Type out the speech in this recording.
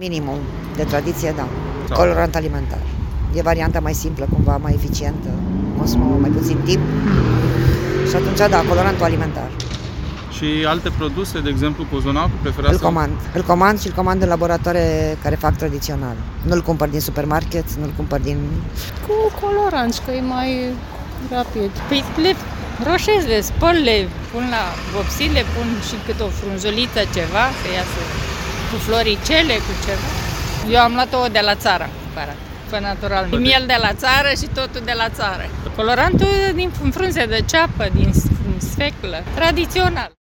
Minimum de tradiție, da. Sau? Colorant alimentar. E varianta mai simplă, cumva mai eficientă, consumă mai puțin timp și atunci, da, colorantul alimentar. Și alte produse, de exemplu, cozonacul, preferați? Îl comand și îl comand în laboratoare care fac tradițional. Nu-l cumpăr din supermarket, nu-l cumpăr din... Cu coloranți, că e mai rapid. Păi le roșez, le spăl, le pun la vopsile, pun și câte o frunzuliță, ceva, să iasă cu floricele, cu ceva. Eu am luat-o de la țară, pe natural. Miel de la țară și totul de la țară. Colorantul din frunze de ceapă, din sfeclă, tradițional.